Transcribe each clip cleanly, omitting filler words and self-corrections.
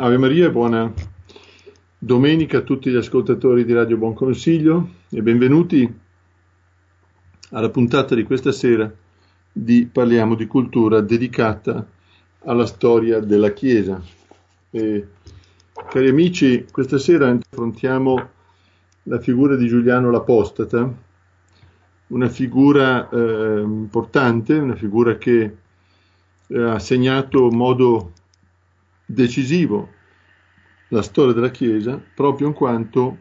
Ave Maria e buona domenica a tutti gli ascoltatori di Radio Buon Consiglio e benvenuti alla puntata di questa sera di Parliamo di Cultura dedicata alla storia della Chiesa. Cari amici, questa sera affrontiamo la figura di Giuliano l'Apostata, una figura importante, una figura che ha segnato in modo decisivo la storia della Chiesa, proprio in quanto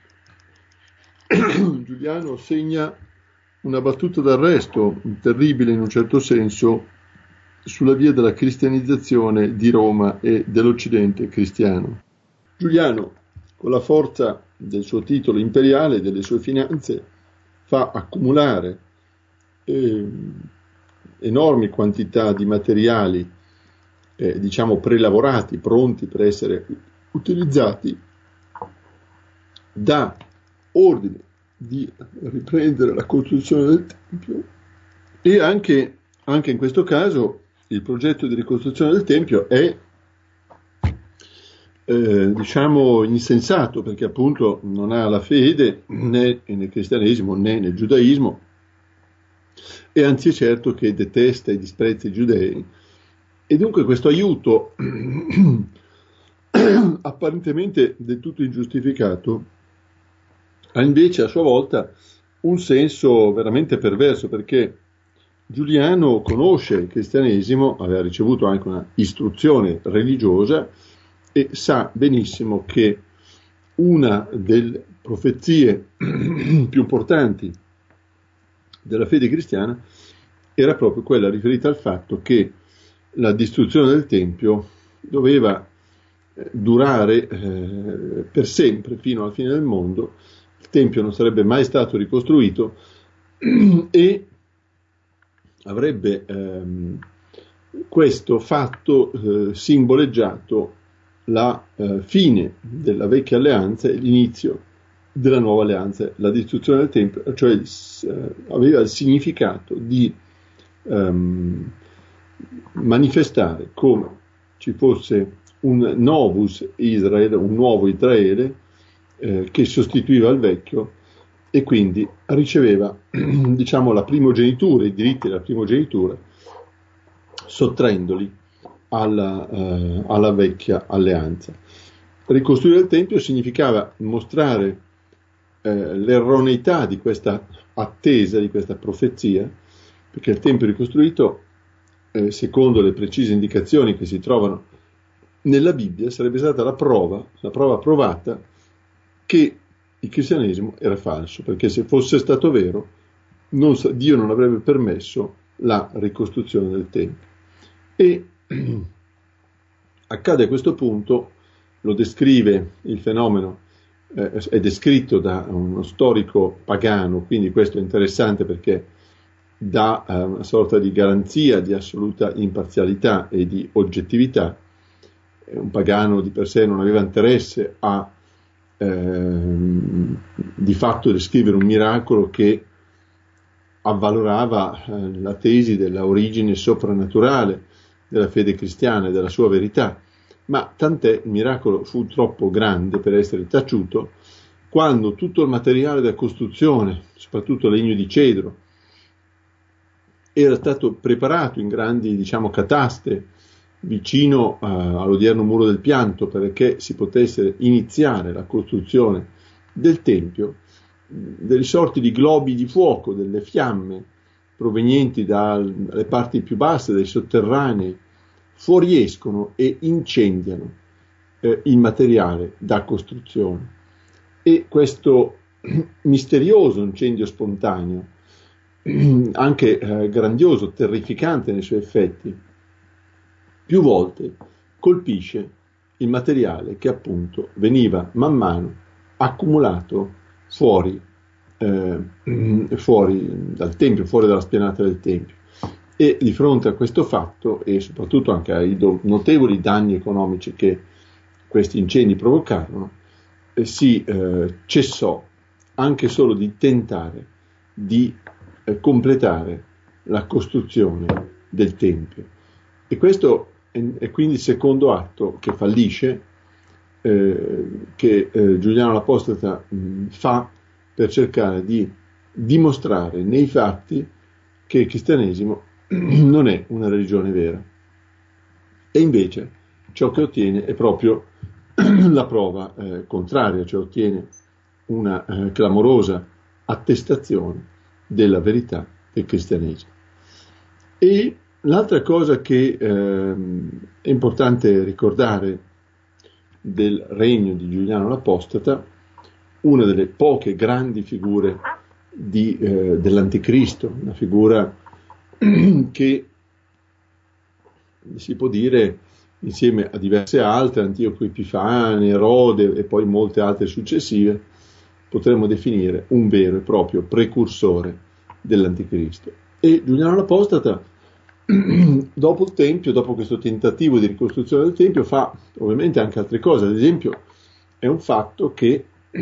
Giuliano segna una battuta d'arresto terribile in un certo senso sulla via della cristianizzazione di Roma e dell'Occidente cristiano. Giuliano, con la forza del suo titolo imperiale e delle sue finanze, fa accumulare enormi quantità di materiali prelavorati, pronti per essere utilizzati, dà ordine di riprendere la costruzione del Tempio e anche in questo caso il progetto di ricostruzione del Tempio è insensato, perché appunto non ha la fede né nel cristianesimo né nel giudaismo, e anzi è certo che detesta e disprezza i giudei. E dunque questo aiuto apparentemente del tutto ingiustificato ha invece a sua volta un senso veramente perverso, perché Giuliano conosce il cristianesimo, aveva ricevuto anche una istruzione religiosa e sa benissimo che una delle profezie più importanti della fede cristiana era proprio quella riferita al fatto che la distruzione del Tempio doveva durare per sempre, fino alla fine del mondo. Il Tempio non sarebbe mai stato ricostruito e avrebbe questo fatto simboleggiato la fine della vecchia alleanza e l'inizio della nuova alleanza. La distruzione del Tempio, cioè aveva il significato di manifestare come ci fosse un novus Israele, un nuovo Israele che sostituiva il vecchio e quindi riceveva la primogenitura, i diritti della primogenitura, sottraendoli alla vecchia alleanza. Ricostruire il Tempio significava mostrare l'erroneità di questa attesa, di questa profezia, perché il Tempio ricostruito, secondo le precise indicazioni che si trovano nella Bibbia, sarebbe stata la prova provata che il cristianesimo era falso, perché se fosse stato vero Dio non avrebbe permesso la ricostruzione del Tempio. E accade a questo punto, lo descrive il fenomeno, è descritto da uno storico pagano, quindi questo è interessante perché dà una sorta di garanzia di assoluta imparzialità e di oggettività. Un pagano di per sé non aveva interesse a di fatto descrivere un miracolo che avvalorava la tesi della origine soprannaturale della fede cristiana e della sua verità, ma tant'è, il miracolo fu troppo grande per essere taciuto quando tutto il materiale da costruzione, soprattutto legno di cedro, era stato preparato in grandi, cataste vicino all'odierno muro del pianto perché si potesse iniziare la costruzione del Tempio. Delle sorti di globi di fuoco, delle fiamme provenienti dalle parti più basse, dai sotterranei, fuoriescono e incendiano il materiale da costruzione. E questo misterioso incendio spontaneo, anche grandioso, terrificante nei suoi effetti, più volte colpisce il materiale che appunto veniva man mano accumulato fuori dal Tempio, fuori dalla spianata del Tempio. E di fronte a questo fatto e soprattutto anche ai notevoli danni economici che questi incendi provocarono, si cessò anche solo di tentare di completare la costruzione del Tempio. E questo e quindi il secondo atto che fallisce, che Giuliano l'Apostata fa per cercare di dimostrare nei fatti che il cristianesimo non è una religione vera. E invece ciò che ottiene è proprio la prova contraria, cioè ottiene una clamorosa attestazione della verità del cristianesimo. E l'altra cosa che è importante ricordare del regno di Giuliano l'Apostata, una delle poche grandi figure dell'Anticristo, una figura che si può dire, insieme a diverse altre, Antioco Epifane, Erode e poi molte altre successive, potremmo definire un vero e proprio precursore dell'Anticristo. E Giuliano l'Apostata, dopo il Tempio, dopo questo tentativo di ricostruzione del Tempio, fa ovviamente anche altre cose. Ad esempio, è un fatto che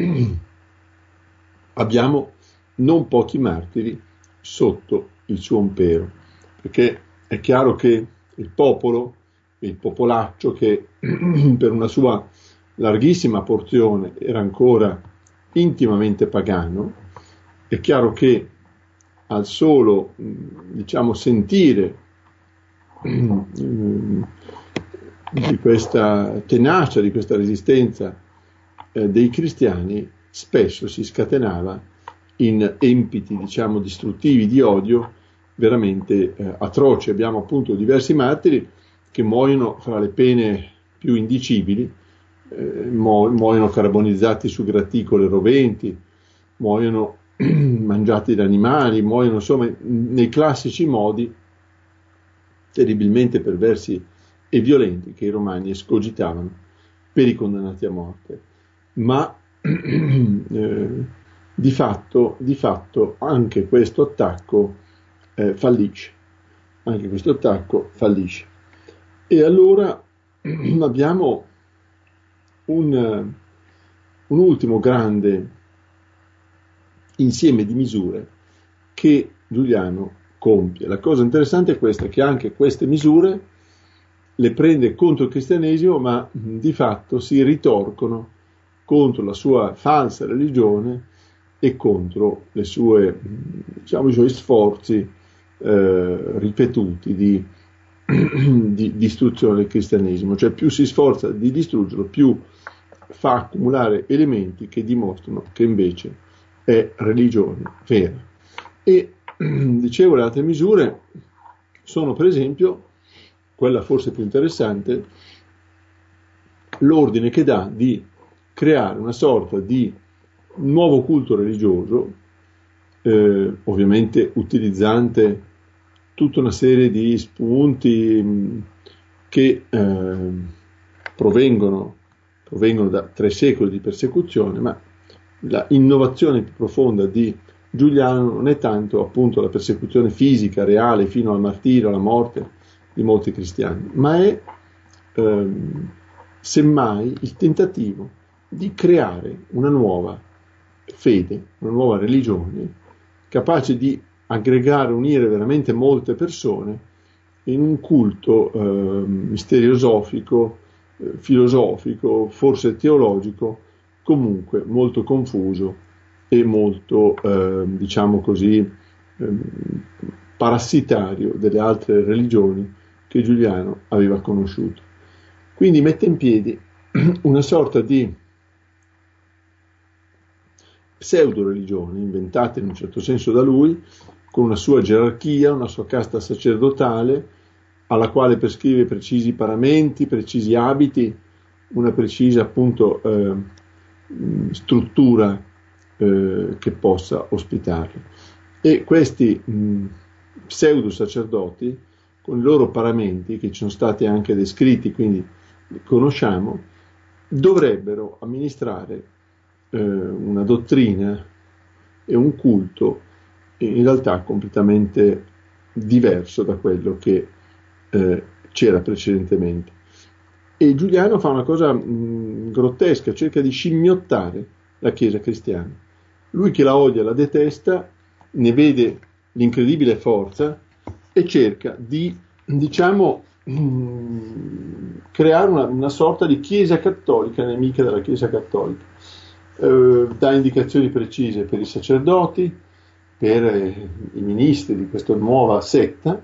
abbiamo non pochi martiri sotto il suo impero, perché è chiaro che il popolo, il popolaccio, che per una sua larghissima porzione era ancora intimamente pagano, è chiaro che al solo, sentire di questa tenacia, di questa resistenza dei cristiani, spesso si scatenava in empiti, distruttivi di odio veramente atroci. Abbiamo appunto diversi martiri che muoiono fra le pene più indicibili, muoiono carbonizzati su graticole roventi, muoiono mangiati da animali, muoiono insomma nei classici modi terribilmente perversi e violenti che i romani escogitavano per i condannati a morte. Ma di fatto anche questo attacco fallisce. Anche questo attacco fallisce. E allora abbiamo un ultimo grande insieme di misure che Giuliano compie. La cosa interessante è questa, che anche queste misure le prende contro il cristianesimo, ma di fatto si ritorcono contro la sua falsa religione e contro i suoi sforzi ripetuti di distruzione del cristianesimo. Cioè, più si sforza di distruggerlo, più fa accumulare elementi che dimostrano che invece è religione vera. E dicevo, le altre misure sono, per esempio, quella forse più interessante, l'ordine che dà di creare una sorta di nuovo culto religioso, ovviamente utilizzante tutta una serie di spunti che provengono da 3 secoli di persecuzione, ma la innovazione più profonda di Giuliano non è tanto appunto la persecuzione fisica, reale, fino al martirio, alla morte di molti cristiani, ma è semmai il tentativo di creare una nuova fede, una nuova religione, capace di aggregare, unire veramente molte persone in un culto misteriosofico, filosofico, forse teologico, comunque molto confuso e molto, parassitario delle altre religioni che Giuliano aveva conosciuto. Quindi mette in piedi una sorta di pseudo-religione, inventata in un certo senso da lui, con una sua gerarchia, una sua casta sacerdotale, alla quale prescrive precisi paramenti, precisi abiti, una precisa appunto struttura che possa ospitarlo. E questi pseudo sacerdoti, con i loro paramenti, che ci sono stati anche descritti, quindi li conosciamo, dovrebbero amministrare una dottrina e un culto in realtà completamente diverso da quello che c'era precedentemente. E Giuliano fa una cosa grottesca, cerca di scimmiottare la Chiesa cristiana. Lui che la odia, la detesta, ne vede l'incredibile forza e cerca di, creare una sorta di chiesa cattolica nemica della chiesa cattolica. Dà indicazioni precise per i sacerdoti, per i ministri di questa nuova setta,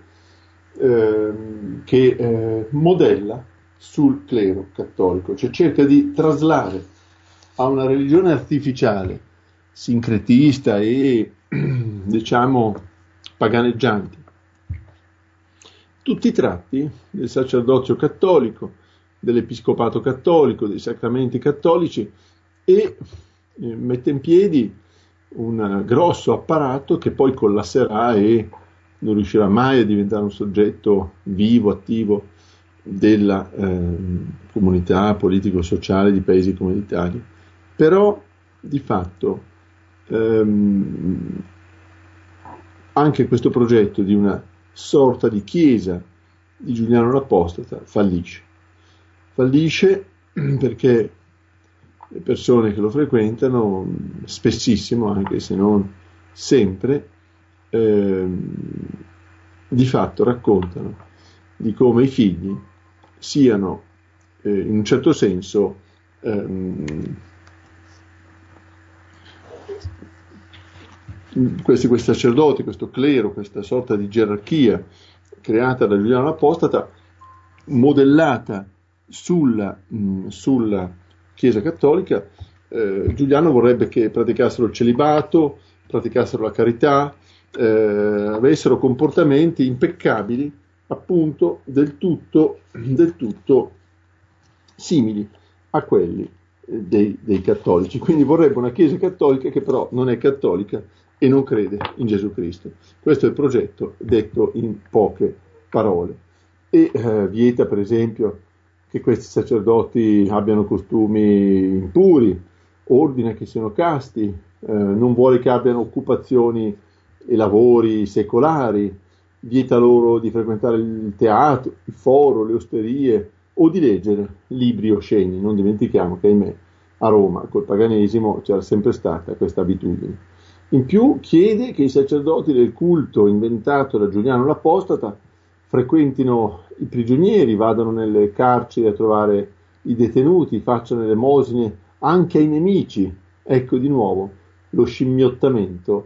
che modella sul clero cattolico, cioè cerca di traslare a una religione artificiale, sincretista e diciamo paganeggiante tutti i tratti del sacerdozio cattolico, dell'episcopato cattolico, dei sacramenti cattolici e mette in piedi un grosso apparato che poi collasserà e non riuscirà mai a diventare un soggetto vivo, attivo della comunità politico-sociale di paesi come l'Italia. Però di fatto anche questo progetto di una sorta di chiesa di Giuliano l'Apostata fallisce perché le persone che lo frequentano spessissimo, anche se non sempre, di fatto raccontano di come i figli siano in un certo senso questi sacerdoti, questo clero, questa sorta di gerarchia creata da Giuliano l'Apostata, modellata sulla Chiesa Cattolica. Giuliano vorrebbe che praticassero il celibato, praticassero la carità, avessero comportamenti impeccabili, appunto del tutto simili a quelli dei cattolici. Quindi vorrebbe una Chiesa cattolica che però non è cattolica e non crede in Gesù Cristo. Questo è il progetto detto in poche parole. E vieta, per esempio, che questi sacerdoti abbiano costumi impuri, ordina che siano casti, non vuole che abbiano occupazioni e lavori secolari, vieta loro di frequentare il teatro, il foro, le osterie o di leggere libri osceni. Non dimentichiamo che, ahimè, a Roma col paganesimo c'era sempre stata questa abitudine. In più chiede che i sacerdoti del culto inventato da Giuliano l'Apostata frequentino i prigionieri, vadano nelle carceri a trovare i detenuti, facciano elemosine anche ai nemici. Ecco di nuovo lo scimmiottamento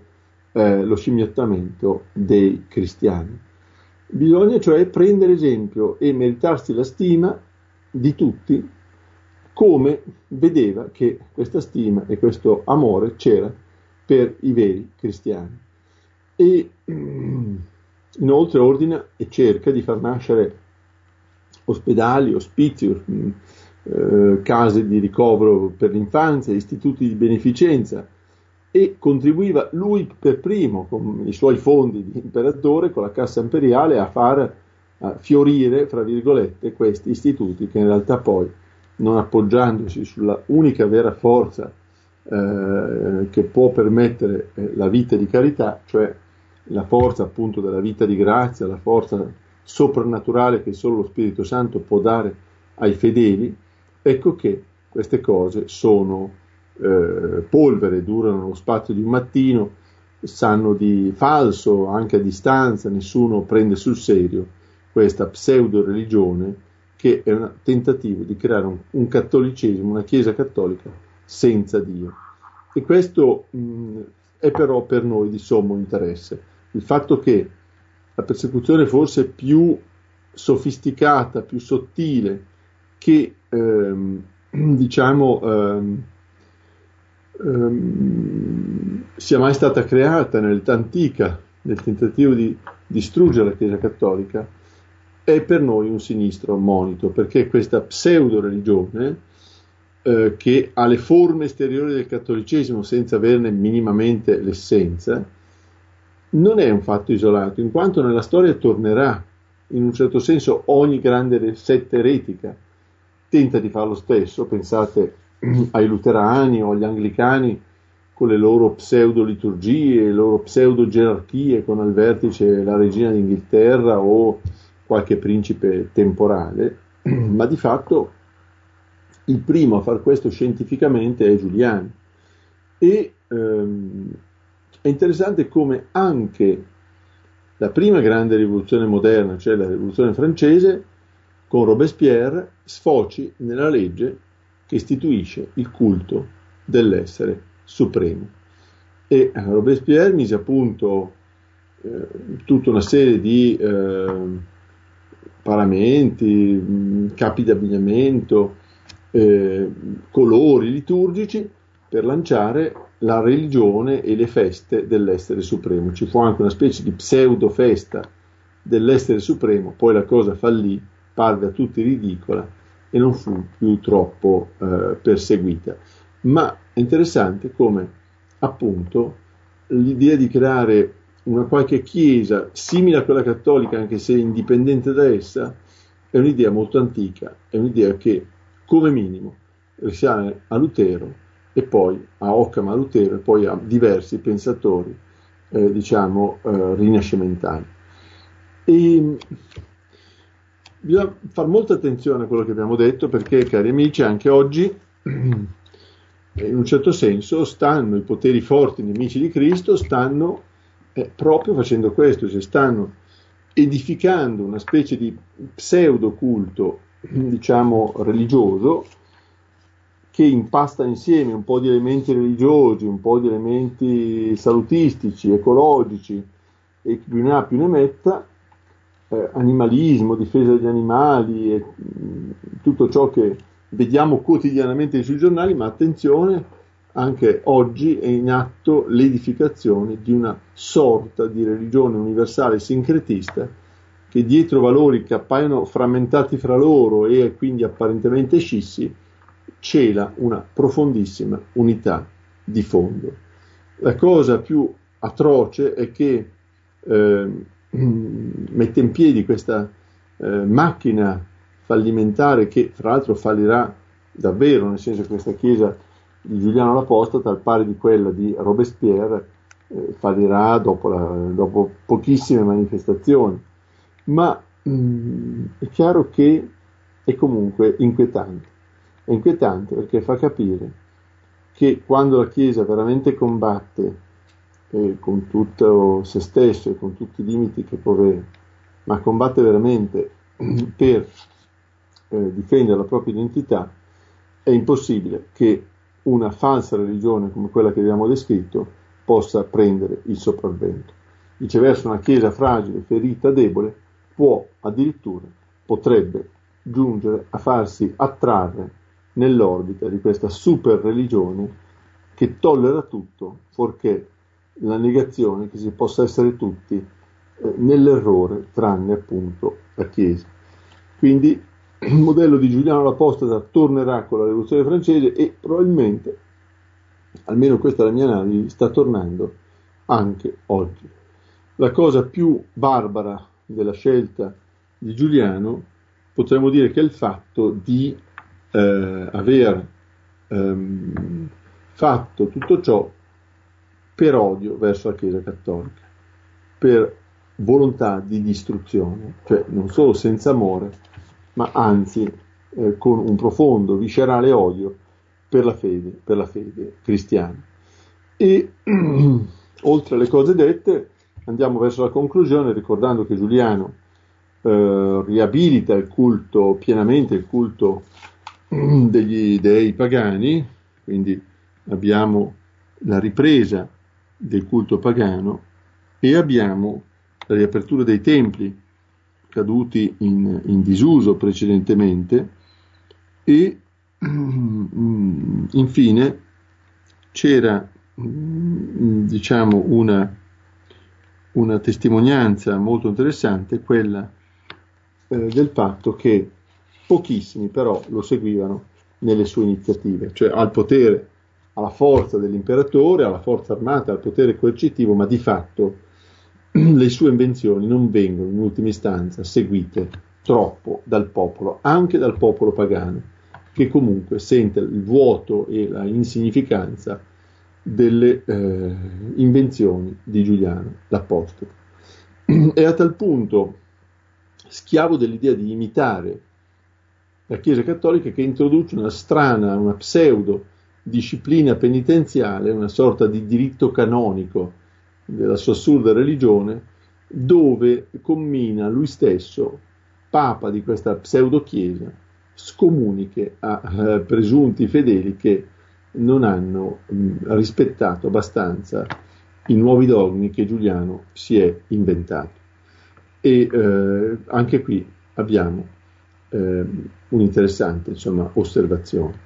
dei cristiani. Bisogna cioè prendere esempio e meritarsi la stima di tutti, come vedeva che questa stima e questo amore c'era per i veri cristiani. E inoltre ordina e cerca di far nascere ospedali, ospizi, case di ricovero per l'infanzia, istituti di beneficenza, e contribuiva lui per primo con i suoi fondi di imperatore, con la cassa imperiale, a far fiorire, fra virgolette, questi istituti che in realtà poi, non appoggiandosi sulla unica vera forza che può permettere la vita di carità, cioè la forza appunto della vita di grazia, la forza soprannaturale che solo lo Spirito Santo può dare ai fedeli, ecco che queste cose sono polvere, durano lo spazio di un mattino, sanno di falso anche a distanza, nessuno prende sul serio questa pseudo religione che è un tentativo di creare un cattolicesimo, una Chiesa cattolica senza Dio. E questo è però per noi di sommo interesse. Il fatto che la persecuzione forse più sofisticata, più sottile, che sia mai stata creata nell'età antica, nel tentativo di distruggere la Chiesa cattolica, è per noi un sinistro monito, perché questa pseudo religione che ha le forme esteriori del cattolicesimo senza averne minimamente l'essenza, non è un fatto isolato, in quanto nella storia tornerà. In un certo senso ogni grande setta eretica tenta di fare lo stesso. Pensate ai luterani o agli anglicani con le loro pseudo liturgie, le loro pseudo gerarchie, con al vertice la regina d'Inghilterra o qualche principe temporale, ma di fatto il primo a far questo scientificamente è Giuliano. E è interessante come anche la prima grande rivoluzione moderna, cioè la rivoluzione francese, con Robespierre sfoci nella legge che istituisce il culto dell'essere supremo. E Robespierre mise a punto tutta una serie di paramenti, capi d'abbigliamento, colori liturgici per lanciare la religione e le feste dell'essere supremo. Ci fu anche una specie di pseudo festa dell'essere supremo, poi la cosa fallì, parve a tutti ridicola e non fu più troppo perseguita. Ma è interessante come appunto l'idea di creare una qualche chiesa simile a quella cattolica, anche se indipendente da essa, è un'idea molto antica, è un'idea che come minimo risale a Lutero e poi a Occam, a Lutero e poi a diversi pensatori rinascimentali. E bisogna fare molta attenzione a quello che abbiamo detto, perché, cari amici, anche oggi in un certo senso i poteri forti nemici di Cristo stanno proprio facendo questo, cioè stanno edificando una specie di pseudo culto, religioso, che impasta insieme un po' di elementi religiosi, un po' di elementi salutistici, ecologici, e più ne ha più ne metta, animalismo, difesa degli animali, e tutto ciò che vediamo quotidianamente sui giornali, ma attenzione, anche oggi è in atto l'edificazione di una sorta di religione universale sincretista che, dietro valori che appaiono frammentati fra loro e quindi apparentemente scissi, cela una profondissima unità di fondo. La cosa più atroce è che mette in piedi questa macchina fallimentare, che fra l'altro fallirà davvero, nel senso che questa chiesa di Giuliano l'Apostata, al pari di quella di Robespierre, fallirà dopo pochissime manifestazioni, ma è chiaro che è comunque inquietante. È inquietante perché fa capire che quando la Chiesa veramente combatte con tutto se stesso e con tutti i limiti che può avere, ma combatte veramente per difendere la propria identità, è impossibile che una falsa religione come quella che abbiamo descritto possa prendere il sopravvento. Viceversa, una Chiesa fragile, ferita, debole, potrebbe giungere a farsi attrarre nell'orbita di questa super religione che tollera tutto, fuorché la negazione che si possa essere tutti nell'errore, tranne appunto la Chiesa. Quindi il modello di Giuliano l'Apostata tornerà con la rivoluzione francese e probabilmente, almeno questa è la mia analisi, sta tornando anche oggi. La cosa più barbara della scelta di Giuliano potremmo dire che è il fatto di aver fatto tutto ciò per odio verso la Chiesa cattolica, per volontà di distruzione, cioè non solo senza amore, ma anzi con un profondo, viscerale odio per la fede cristiana. E oltre alle cose dette, andiamo verso la conclusione, ricordando che Giuliano riabilita pienamente il culto degli dei pagani, quindi abbiamo la ripresa del culto pagano e abbiamo la riapertura dei templi caduti in disuso precedentemente, e infine c'era una testimonianza molto interessante, quella del fatto che pochissimi però lo seguivano nelle sue iniziative, cioè al potere, alla forza dell'imperatore, alla forza armata, al potere coercitivo, ma di fatto le sue invenzioni non vengono in ultima istanza seguite troppo dal popolo, anche dal popolo pagano, che comunque sente il vuoto e la insignificanza delle invenzioni di Giuliano l'Apostolo. È a tal punto schiavo dell'idea di imitare la Chiesa cattolica che introduce una pseudo disciplina penitenziale, una sorta di diritto canonico della sua assurda religione, dove commina lui stesso Papa di questa pseudo-chiesa scomuniche a presunti fedeli che non hanno rispettato abbastanza i nuovi dogmi che Giuliano si è inventato. E anche qui abbiamo un'interessante, osservazione.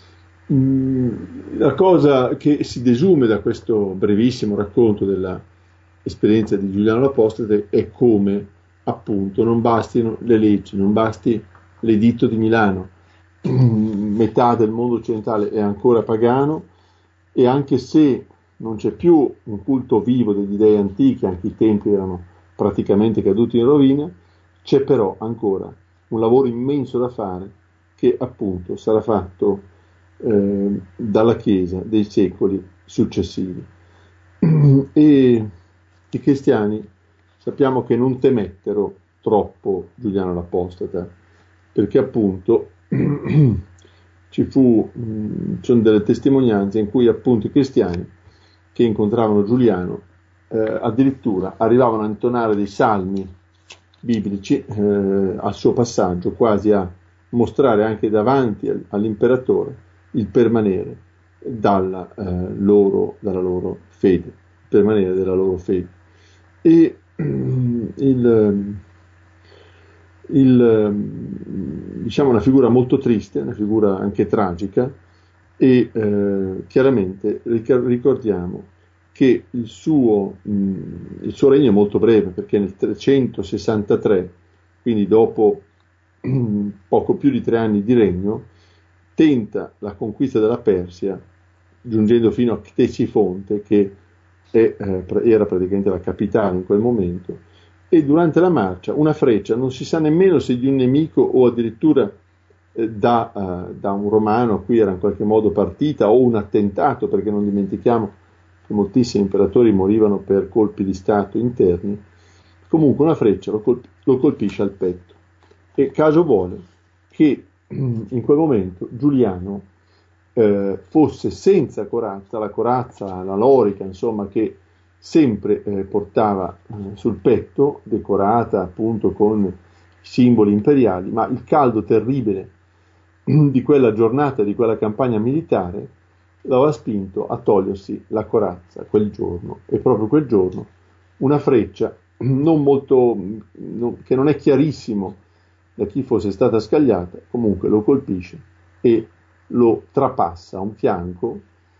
La cosa che si desume da questo brevissimo racconto dell'esperienza di Giuliano l'Apostate è come appunto non bastino le leggi, non basti l'editto di Milano, metà del mondo occidentale è ancora pagano, e anche se non c'è più un culto vivo degli dei antichi, anche i templi erano praticamente caduti in rovina, c'è però ancora un lavoro immenso da fare che appunto sarà fatto dalla Chiesa dei secoli successivi. E i cristiani sappiamo che non temettero troppo Giuliano l'Apostata, perché appunto ci sono delle testimonianze in cui appunto i cristiani che incontravano Giuliano addirittura arrivavano a intonare dei salmi biblici al suo passaggio, quasi a mostrare anche davanti all'imperatore il permanere dalla loro fede, il permanere della loro fede. E diciamo una figura molto triste, una figura anche tragica, e chiaramente ricordiamo che il suo regno è molto breve, perché nel 363, quindi dopo poco più di 3 anni di regno, tenta la conquista della Persia, giungendo fino a Ctesifonte, che era praticamente la capitale in quel momento, e durante la marcia una freccia, non si sa nemmeno se di un nemico o addirittura da un romano a cui era in qualche modo partita, o un attentato, perché non dimentichiamo che moltissimi imperatori morivano per colpi di stato interni. Comunque una freccia lo colpisce al petto, e caso vuole che in quel momento Giuliano fosse senza corazza, la corazza, la lorica, insomma, che sempre portava sul petto, decorata appunto con simboli imperiali, ma il caldo terribile di quella giornata, di quella campagna militare, lo aveva spinto a togliersi la corazza quel giorno, e proprio quel giorno una freccia che non è chiarissimo da chi fosse stata scagliata, comunque lo colpisce e lo trapassa a un fianco,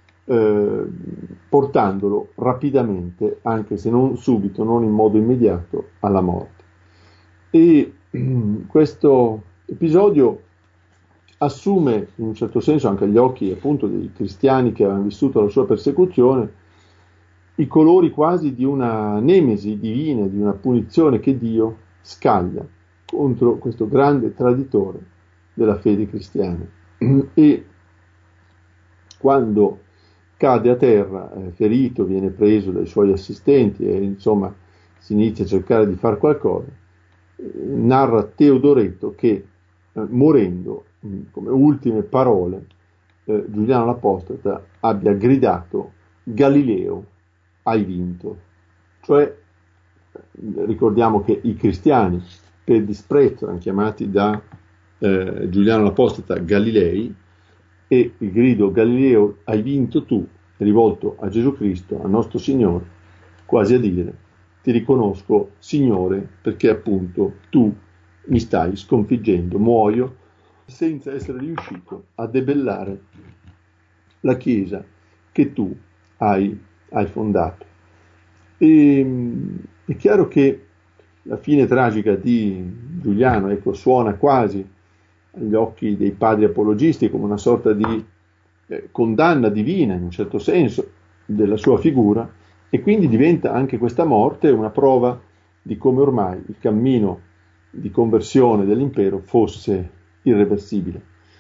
portandolo rapidamente, anche se non subito, non in modo immediato, alla morte. E questo episodio assume in un certo senso, anche agli occhi appunto dei cristiani che avevano vissuto la sua persecuzione, i colori quasi di una nemesi divina, di una punizione che Dio scaglia contro questo grande traditore della fede cristiana. E quando cade a terra, ferito, viene preso dai suoi assistenti e insomma si inizia a cercare di fare qualcosa, narra Teodoreto che morendo, come ultime parole, Giuliano l'Apostata abbia gridato: Galileo, hai vinto. Cioè, ricordiamo che i cristiani per disprezzo erano chiamati da Giuliano l'Apostata Galilei, e il grido Galileo hai vinto tu è rivolto a Gesù Cristo, al nostro Signore, quasi a dire: ti riconosco Signore, perché appunto tu mi stai sconfiggendo, muoio senza essere riuscito a debellare la Chiesa che tu hai fondato. E è chiaro che la fine tragica di Giuliano, suona quasi agli occhi dei padri apologisti come una sorta di condanna divina, in un certo senso, della sua figura, e quindi diventa anche questa morte una prova di come ormai il cammino di conversione dell'impero fosse irreversibile,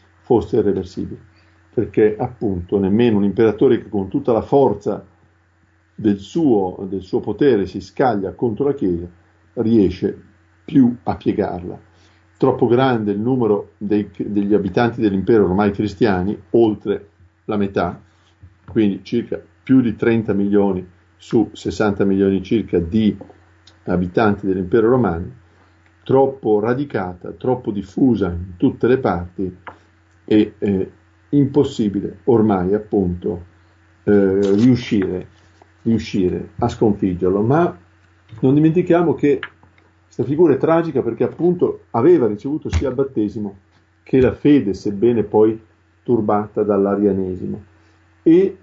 perché appunto nemmeno un imperatore che con tutta la forza del suo potere si scaglia contro la Chiesa riesce più a piegarla. Troppo grande il numero degli abitanti dell'impero ormai cristiani, oltre la metà, quindi circa più di 30 milioni su 60 milioni circa di abitanti dell'impero romano, troppo radicata, troppo diffusa in tutte le parti e impossibile ormai appunto riuscire a sconfiggerlo. Ma non dimentichiamo che questa figura è tragica perché appunto aveva ricevuto sia il battesimo che la fede, sebbene poi turbata dall'arianesimo. E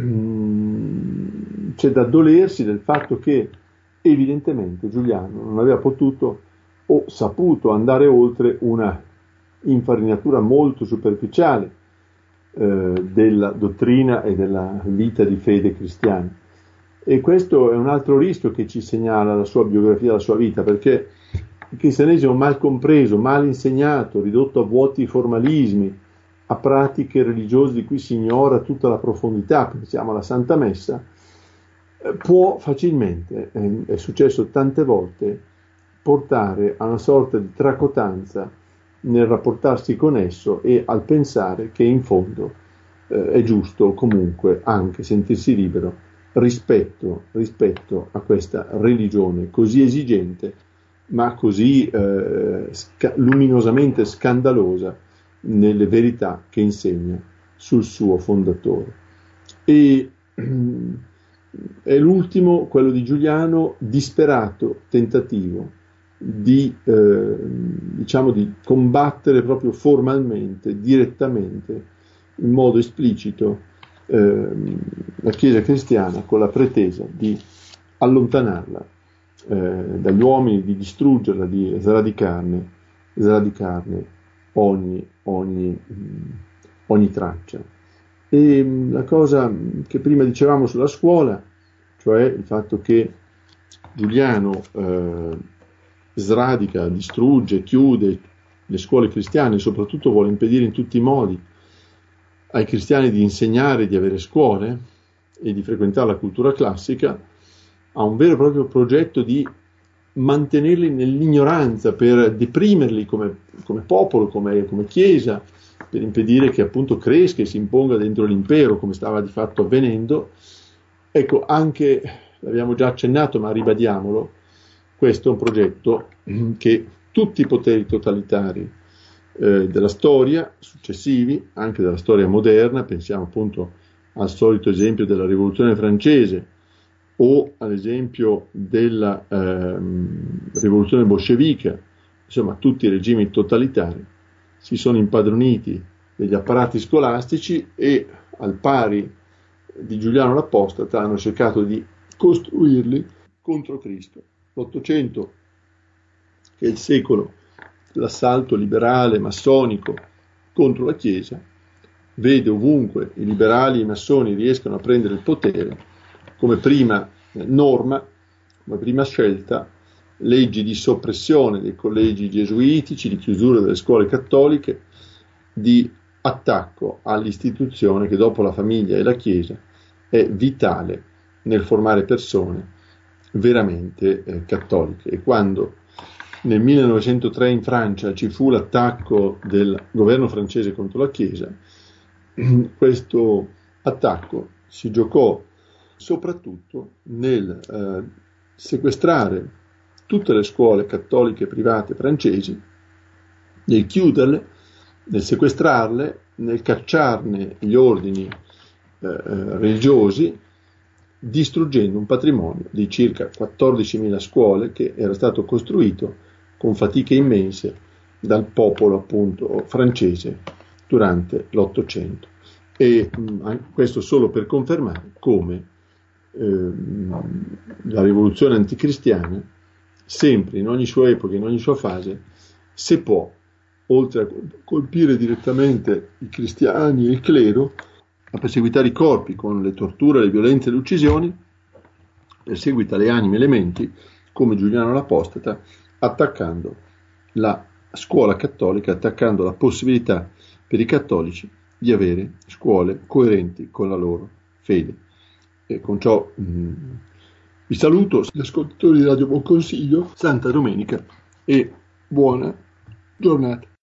c'è da dolersi del fatto che evidentemente Giuliano non aveva potuto o saputo andare oltre una infarinatura molto superficiale della dottrina e della vita di fede cristiana. E questo è un altro rischio che ci segnala la sua biografia, la sua vita, perché il cristianesimo mal compreso, mal insegnato, ridotto a vuoti formalismi, a pratiche religiose di cui si ignora tutta la profondità, pensiamo alla Santa Messa, può facilmente, è successo tante volte, portare a una sorta di tracotanza nel rapportarsi con esso e al pensare che in fondo è giusto comunque anche sentirsi libero rispetto a questa religione così esigente ma così luminosamente scandalosa nelle verità che insegna sul suo fondatore. E è l'ultimo, quello di Giuliano, disperato tentativo di combattere proprio formalmente, direttamente, in modo esplicito la Chiesa cristiana con la pretesa di allontanarla dagli uomini, di distruggerla, di sradicarne ogni traccia. E la cosa che prima dicevamo sulla scuola, cioè il fatto che Giuliano sradica, distrugge, chiude le scuole cristiane, e soprattutto vuole impedire in tutti i modi ai cristiani di insegnare, di avere scuole e di frequentare la cultura classica, ha un vero e proprio progetto di mantenerli nell'ignoranza, per deprimerli come popolo, come Chiesa, per impedire che appunto cresca e si imponga dentro l'impero, come stava di fatto avvenendo. Ecco, anche, l'abbiamo già accennato, ma ribadiamolo, questo è un progetto che tutti i poteri totalitari della storia, successivi, anche della storia moderna, pensiamo appunto al solito esempio della Rivoluzione francese o all'esempio della Rivoluzione bolscevica, insomma tutti i regimi totalitari si sono impadroniti degli apparati scolastici e al pari di Giuliano l'Apostata hanno cercato di costruirli contro Cristo. L'Ottocento, che è il secolo dell'assalto liberale, massonico contro la Chiesa, vede ovunque i liberali e i massoni riescano a prendere il potere come prima norma, come prima scelta, leggi di soppressione dei collegi gesuitici, di chiusura delle scuole cattoliche, di attacco all'istituzione che dopo la famiglia e la Chiesa è vitale nel formare persone veramente cattoliche. E quando nel 1903 in Francia ci fu l'attacco del governo francese contro la Chiesa, questo attacco si giocò soprattutto nel sequestrare tutte le scuole cattoliche private francesi, nel chiuderle, nel sequestrarle, nel cacciarne gli ordini religiosi, distruggendo un patrimonio di circa 14.000 scuole che era stato costruito con fatiche immense dal popolo appunto francese durante l'Ottocento. E questo solo per confermare come la rivoluzione anticristiana, sempre in ogni sua epoca, in ogni sua fase, se può, oltre a colpire direttamente i cristiani e il clero, a perseguitare i corpi con le torture, le violenze e le uccisioni, perseguita le anime e le menti, come Giuliano l'Apostata, attaccando la scuola cattolica, attaccando la possibilità per i cattolici di avere scuole coerenti con la loro fede. E con ciò vi saluto, gli ascoltatori di Radio Buon Consiglio, Santa Domenica e buona giornata.